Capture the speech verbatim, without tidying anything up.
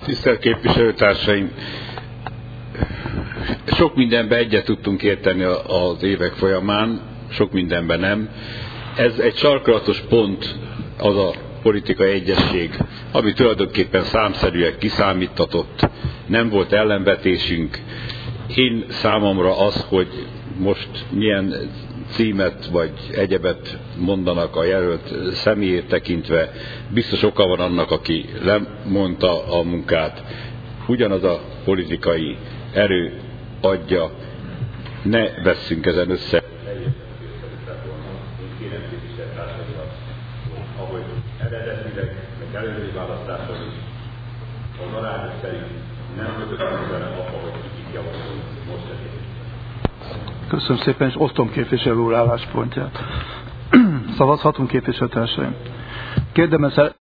Tisztelt képviselőtársaim! Sok mindenben egyet tudtunk érteni az évek folyamán, sok mindenben nem. Ez egy sarkalatos pont, az a politikai egyesség, ami tulajdonképpen számszerűen kiszámítatott, nem volt ellenvetésünk. Én számomra az, hogy most milyen címet vagy egyebet mondanak a jelölt személyét tekintve, biztos oka van annak, aki lemondta a munkát. Ugyanaz a politikai erő adja, ne vesszünk ezen össze. Ahogy eredetileg, meg előző választáson is az arányok szerint nem kötött bele abba, hogy kik javasolunk most egyébként. Köszönöm szépen, és osztom képviselő úr álláspontját. Szavazhatunk, képviselőtársaim. Kérdem